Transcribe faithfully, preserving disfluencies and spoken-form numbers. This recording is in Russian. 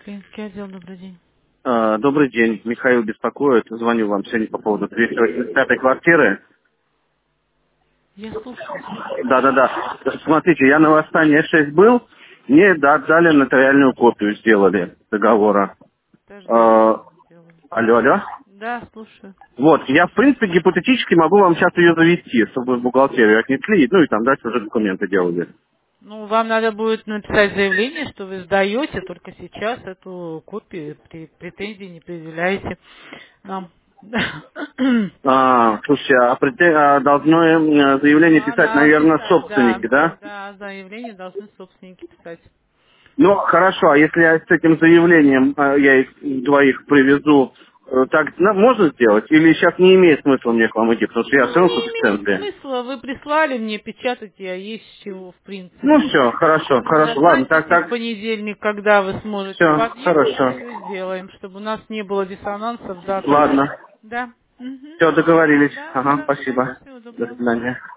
Клинский отдел, добрый день. А, Добрый день, Михаил беспокоит. Звоню вам сегодня по поводу двести восемьдесят пятой квартиры. Я слушаю. Да-да-да. Смотрите, я на Восстание шесть был, мне да- дали нотариальную копию, сделали договора. Подождите, А, сейчас сделаем. Алло, алло. Да, слушаю. Вот, я в принципе гипотетически могу вам сейчас ее завести, чтобы в бухгалтерию отнесли, ну и там дальше уже документы делали. Ну, вам надо будет написать заявление, что вы сдаете, только сейчас эту копию, при претензии не предъявляете нам. А, слушайте, а, прете- а должно э, заявление писать, Надо наверное, писать, да. собственники, да? Да, заявление должны собственники писать. Ну, хорошо, а если я с этим заявлением, э, я их двоих привезу, э, так на- можно сделать? Или сейчас не имеет смысла мне к вам идти, потому что я все Ну, равно не тут в имеет центре? смысла. Вы прислали мне, печатать, а есть с чего, в Ну, принципе. все, хорошо, хорошо, ладно, так, Назначите в так, понедельник, когда вы сможете все, подъехать, и хорошо, все сделаем, чтобы у нас не было диссонанса в датах. ладно, Да. Мгм. все, договорились, Да, ага, хорошо. спасибо, Всего до доброго. свидания.